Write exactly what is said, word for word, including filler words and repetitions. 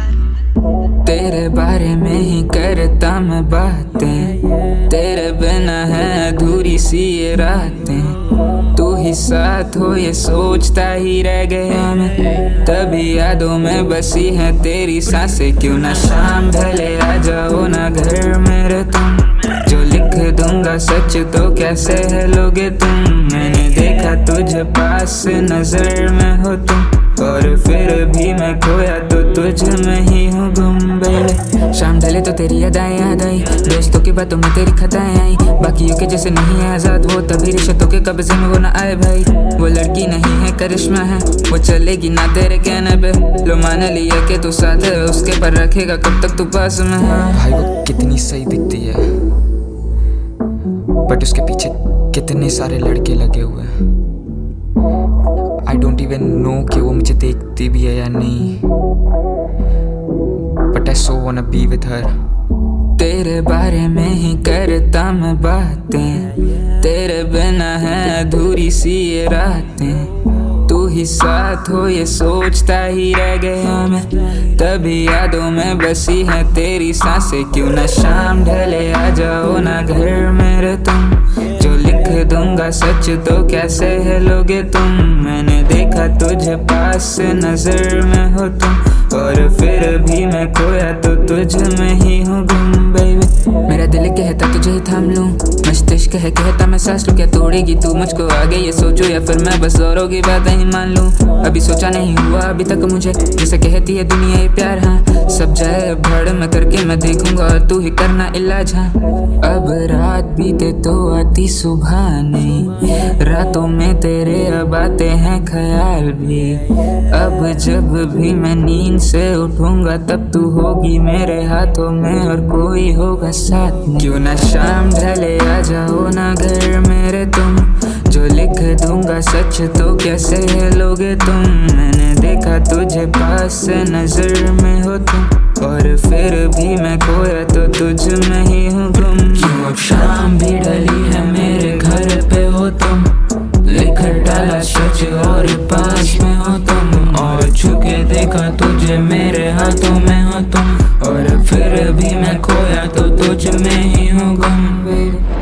तेरे बारे में ही करता मैं बातें, तेरे बिना है अधूरी सी ये रातें। तू ही साथ हो ये सोचता ही रह गया मैं, तभी यादों में बसी है तेरी सांसें। क्यों ना शाम ढले आ जाओ ना घर मेरे तुम, जो लिख दूंगा सच तो कैसे है लोगे तुम। मैंने देखा तुझे पास नजर में हो तुम, और फिर भी मैं खोया तो तुझ में ही हूँ गुम बेबी। शाम ढले तो तेरी यादें याद आई, दोस्तों की बातों में तेरी खताएं आई। बाकियों के जैसे नहीं है आजाद वो, तभी रिश्तों के कब्जे में वो ना आए भाई। वो लड़की नहीं है करिश्मा है, वो चलेगी ना तेरे कहने पे। लो मान लिया कि तू साथ है उसके, पर रखेगा कब तक तू पास में है। भाई वो कितनी सही दिखती है, बट उसके पीछे कितने सारे लड़के लगे हुए हैं। आई डोंट इवन नो कि वो मुझे देखती भी है या नहीं, but I so wanna be with her. तेरे बारे में ही करता मैं बातें, तेरे बिना है अधूरी सी ये रातें। तू ही साथ हो ये सोचता ही रह गया मैं, तभी यादों में बसी है तेरी सांसें। क्यों ना शाम ढले आ जाओ ना घर मेरे तुम, जो लिख दूंगा सच तो कैसे है लोगे तुम। मैंने देखा तुझे पास नजर में हो तुम, और फिर भी मैं खोया तो तुझ में ही हूँ गुम बेबी। मेरा दिल कहता तुझे ही थाम लूं, मस्तिष्क है कहता मैं सांस लूं। क्या तोड़ेगी तू मुझको आगे ये सोचो, या फिर मैं बस औरों की बातें ही मान लूं। अभी सोचा नहीं हुआ अभी तक मुझे, जैसे कहती है दुनिया ये प्यार हाँ। सब जाए भड़ में करके मैं देखूंगा, और तू ही करना इलाज हाँ। अब रात बीते तो आती सुबह नहीं, रातों में तेरे अब आते हैं ख्याल भी। अब जब भी मैं नींद से उठूंगा तब तू होगी मेरे हाथों में, और कोई होगा साथ में। क्यों ना शाम ढले आ जाओ ना घर मेरे तुम, जो लिख दूंगा सच तो कैसे है लोगे तुम। मैंने देखा तुझे पास नजर में हो तुम, और फिर भी मैं खोया तो तुझ में ही हूँ गुम। क्यों अब शाम भी ढली है मेरे घर पे हो तुम, लिख डाला सच और पास में हो तुम। और छुके देखा तुझे मेरे हाथों में हो तुम, और फिर भी मैं खोया तो तुझ में ही हूँ गुम।